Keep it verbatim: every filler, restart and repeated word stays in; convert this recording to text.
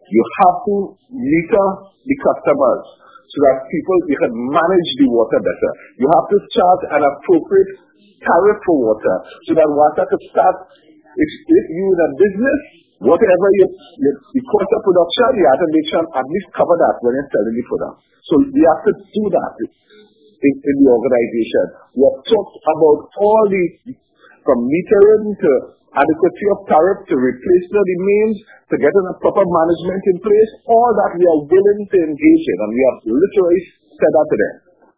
You have to meter the customers so that people, you can manage the water better. You have to charge an appropriate tariff for water so that water could start, if, if you in a business, whatever your, your, the cost of production, you have to make sure at least cover that when you're selling the product. So we have to do that in, in the organization. We have talked about all the, from metering to adequacy of tariff to replacement of the means, to getting a proper management in place, all that we are willing to engage in, and we have literally said that to them.